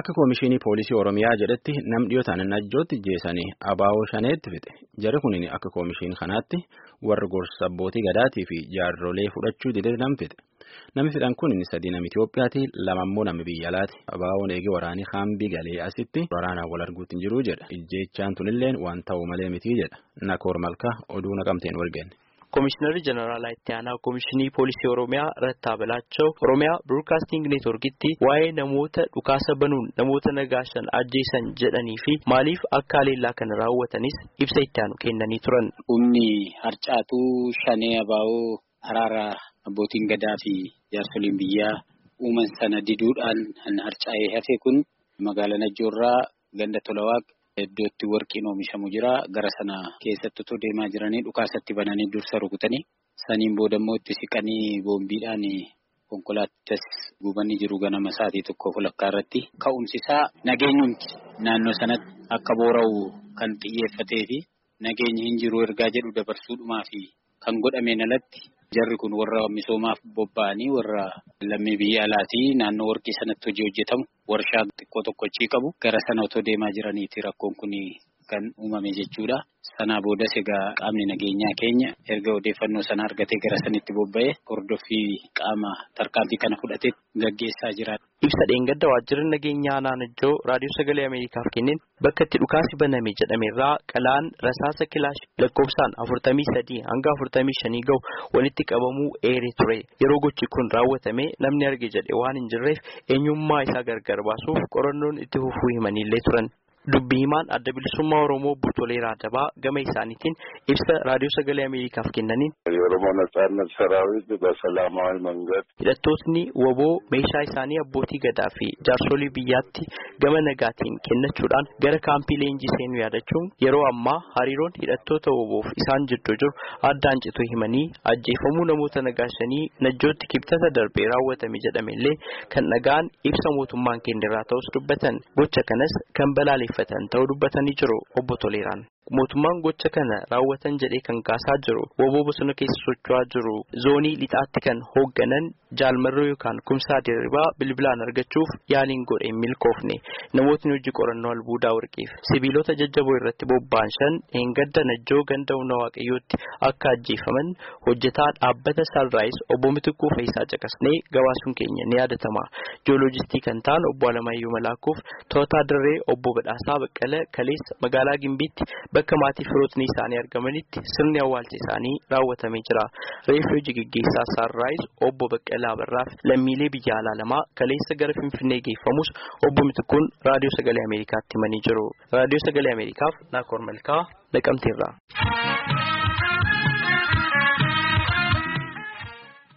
Akka Koomishinii Poolisii Oromiyaa jedhetti nam dhiyootaan najjootti jeesanii abaaboo shaneetti fixe. Jarri kunin akka koomishinii kanaatti warra gorsa abbootii gadaatii fi jaarrolee fudhachuu didee nam fixe. Namni fixan kun sadii nama Itoophiyaati, lama immoo nama biyya alaati. Abaaboon eegee waraanii haambii galee asitti waraanaan wal arguutti hin jiru jedha. Ijjeechaan tunilleen waan ta'u malee miti jedha. Nakoor Malkaa oduu naqamteen walga'e. Komishinarri Jeneraal Aayityaanaa Komishinii Poolisii Oromiyaa Rattaa Balaachoo Oromiyaa Broadcasting Networkitti waa'ee namoota dhukaasa banuun namoota nagaashan ajjeesan jedhanii fi maaliif akka haleellaa kana raawwatanis ibsa itti aanu kennanii turan. Humni harcaatuu shanee abaaboo araara abbootiin gadaa fi jaarsoliin biyyaa uuman sana diduudhaan harcaa'ee hafe kun magaalaa Najjoorraa ganda Tolawaaq iddootti warqiin oomishamu jira. Gara sana keessatti otoo deemaa jiranii dhukaasatti bananii dursa rukutanii saniin booda immoo itti siqanii boombiidhaan konkolaatas gubanii jiru ganama sa'aatii tokko fulakkaa irratti. Ka'umsisaa nageenyumti naannoo sanatti akka boora'u kan xiyyeeffatee fi nageenyi hin jiru ergaa jedhu dabarsuudhumaa fi kan godhameen alatti jarri kun warra misoomaaf bobba'anii warra lammii biyya alaatii naannoo warqii sanatti hojii hojjetamu warshaa xiqqoo tokko achii qabu gara sana otoo deemaa jiraniiti rakkoon kun kan uumame jechuudha. Sanaa boodas egaa qaamni nageenyaa keenya erga odeeffannoo sana argatee gara sanitti bobba'ee hordoffii qaama tarkaanfii kana fudhatee gaggeessaa jira. Ibsa dheengadda waajjirri nageenyaa Najjoo raadiyoo sagalee Ameerikaaf kenneen bakka itti dhukaasi baname jedhamerraa qalaan rasaasa kilaash lakkoofsaan 43 hanga 45 ga'u walitti qabamuu eeree ture. Yeroo gochi kun raawwatame namni arge jedhe waan hin jirreef eenyummaa isaa gargar baasuuf qorannoon itti fufuu himaniillee turan. Dubbii himaan adda bilisummaa Oromoo Butoleeraa Dabaa gama isaaniitiin ibsa raadiyoo sagalee Ameerikaaf kennaniin የኦሮሞ ነጻነት ሰራዊት በሰላማዊ መንገድ hidhattootni woboo meeshaa isaanii abbootii gadaa fi jaarsolii biyyaatti gama nagaatiin kennachuudhaan gara kaampii leenjii seenuu yaadachuun yeroo ammaa hariiroon hidhattoota woboof isaan jidduu jiru addaan cituu himanii ajjeefamuu namoota nagaashanii Najjootti kibxata darbee raawwatame jedhamellee kan nagaan ibsa mootummaan kennerraa ta'us dubbatan gocha kanas kan balaaleffatan ta'uu dubbatanii jiru obbo Toleeraan. Mootummaan gocha kana raawwatan jedhee kan kaasaa jiru woboo bosona keessa socho'aa jiru zoonii lixaatti kan hoogganan jaalmarroo yookaan kumsaa dirribaa bilbilaan argachuuf yaaliin godhe milkoofne namootni hojii qorannoo albuudaa warqiif sibiilota jajjaboo irratti bobba'an 5 eengadda Najjoo ganda humna waaqayyootti akka ajjeefaman hojjetaa dhaabbata Sunrise obbo Mitikuu Faayisaa caqasnee gabaasuun keenya ni yaadatama. Jiyooloojistii kan ta'an obbo Alamayyuu Malaakuuf Tootaa Dirree obbo Badhaasaa Baqqala Kaleessa magaalaa Gimbiitti bakka maatii firootni isaanii argamanitti sirni awwaalcha isaanii raawwatamee jira. Reeffi hojii gaggeessaa Sunrise obbo Baqqalaa Barraaf lammiilee biyya alaa lamaa kaleessa gara Finfinnee geeffamus obbo Mitikuun raadiyoo sagalee Ameerikaatti himanii jiru. Raadiyoo sagalee Ameerikaaf Nakoor Malkaa Naqamteerraa.